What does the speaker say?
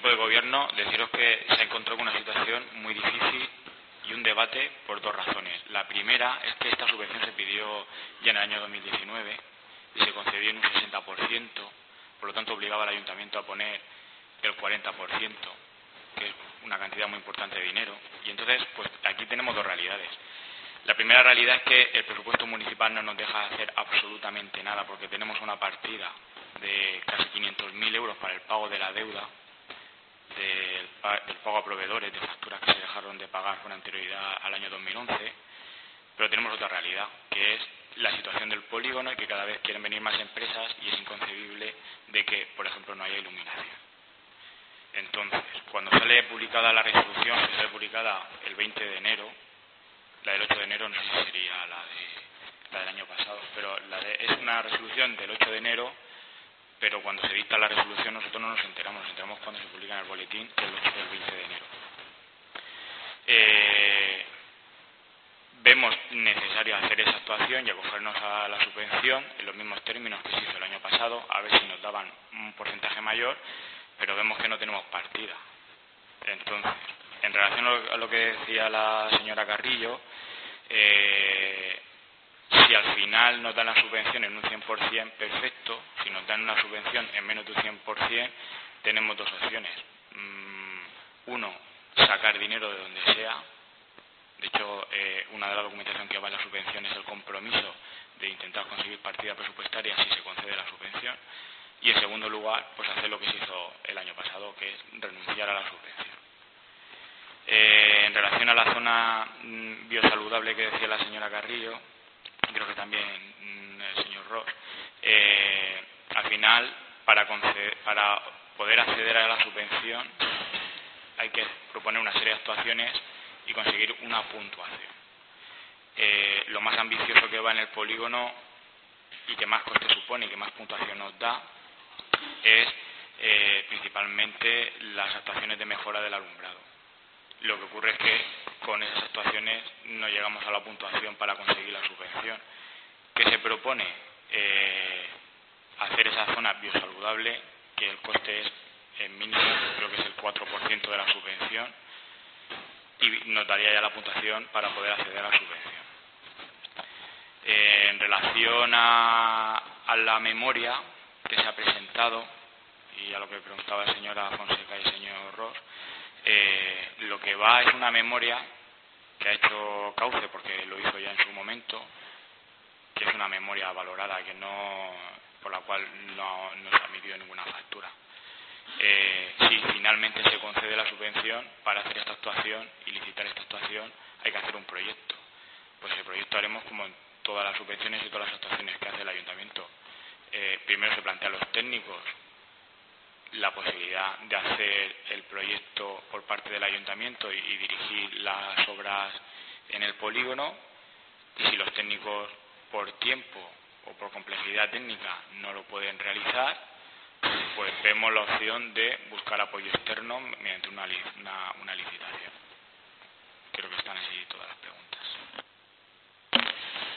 equipo de gobierno, deciros que se ha encontrado con una situación muy difícil y un debate por dos razones. La primera es que esta subvención se pidió ya en el año 2019 y se concedió en un 60%, por lo tanto obligaba al ayuntamiento a poner el 40%, que es una cantidad muy importante de dinero. Y entonces, pues aquí tenemos dos realidades. La primera realidad es que el presupuesto municipal no nos deja hacer absolutamente nada, porque tenemos una partida de casi 500.000 euros para el pago de la deuda, del pago a proveedores de facturas que se dejaron de pagar con anterioridad al año 2011, pero tenemos otra realidad, que es la situación del polígono y que cada vez quieren venir más empresas y es inconcebible de que, por ejemplo, no haya iluminación. Entonces, cuando sale publicada la resolución, que sale publicada el 20 de enero, la del 8 de enero no sé si sería la del año pasado, pero es una resolución del 8 de enero, pero cuando se dicta la resolución nosotros no nos enteramos cuando se publica en el boletín el 20 de enero. Vemos necesario hacer esa actuación y acogernos a la subvención en los mismos términos que se hizo el año pasado, a ver si nos daban un porcentaje mayor, pero vemos que no tenemos partida. Entonces, en relación a lo que decía la señora Carrillo, si al final nos dan la subvención en un 100%, perfecto. Si nos dan una subvención en menos de un 100%, tenemos dos opciones. Uno, sacar dinero de donde sea. De hecho, una de las documentación que va en la subvención es el compromiso de intentar conseguir partida presupuestaria si se concede la subvención. Y en segundo lugar, pues hacer lo que se hizo el año pasado, que es renunciar a la subvención. En relación a la zona biosaludable que decía la señora Carrillo, creo que también el señor Ross, al final, para poder acceder a la subvención hay que proponer una serie de actuaciones y conseguir una puntuación. Lo más ambicioso que va en el polígono y que más coste supone y que más puntuación nos da es principalmente las actuaciones de mejora del alumbrado. Lo que ocurre es que con esas actuaciones no llegamos a la puntuación para conseguir la subvención. ¿Qué se propone? Hacer esa zona biosaludable, que el coste es mínimo, creo que es el 4% de la subvención, y nos daría ya la puntuación para poder acceder a la subvención. En relación a la memoria que se ha presentado, y a lo que preguntaba la señora Fonseca y el señor Ross, lo que va es una memoria que ha hecho Cauce, porque lo hizo ya en su momento, que es una memoria valorada, por la cual no se ha emitido ninguna factura. Si finalmente se concede la subvención, para hacer esta actuación y licitar esta actuación hay que hacer un proyecto. Pues el proyecto haremos como en todas las subvenciones y todas las actuaciones que hace el ayuntamiento. Primero se plantean los técnicos la posibilidad de hacer el proyecto por parte del ayuntamiento y dirigir las obras en el polígono, y si los técnicos por tiempo o por complejidad técnica no lo pueden realizar, pues vemos la opción de buscar apoyo externo mediante una licitación. Creo que están así todas las preguntas.